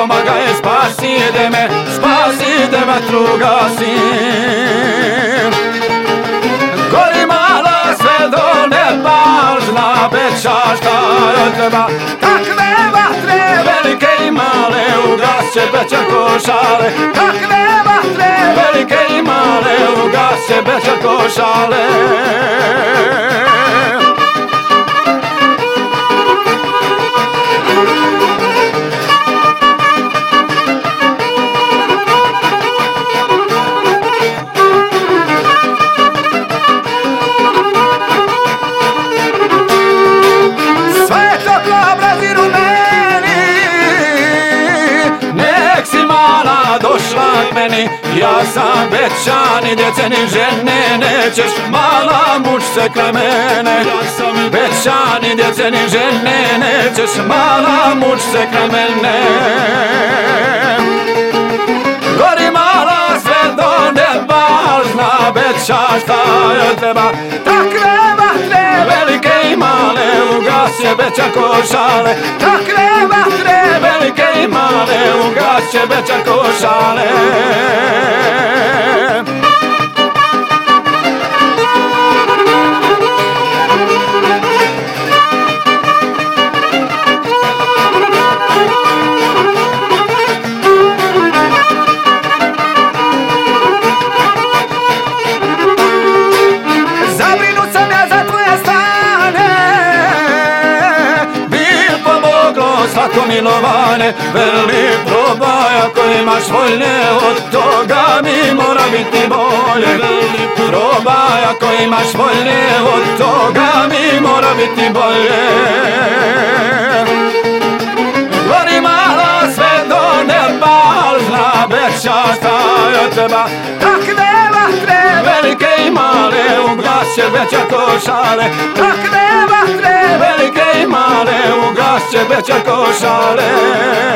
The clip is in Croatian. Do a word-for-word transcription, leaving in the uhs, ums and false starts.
pomagaj, spasite me, spasite me, trugasim. Gori mala sve do neba, zna beća šta joj treba. Takve vatre velike i male, ugašće beća košale. Takve vatre velike i male, ugašće beća košale. Ja sam bećan i djece ni žene, nećeš mala muć se kraj mene. Ja sam bećan i djece ni žene, nećeš mala muć se kraj mene. Gori mala sve do neba, zna beća šta joj treba. Takve vatre velike i male, ugasje beća košale. Takve vatre velike i male, ugasje beća košale. Svako milovane, veli probaj, ako imaš voljne, od toga mi mora biti bolje. Veli probaj, ako imaš voljne, od toga mi mora biti bolje. Gori mala sve do neba, zna beća šta joj treba. Takve vatre velike i male, ugasće beća košale. Takve vatre velike i male, ugasće beća košale.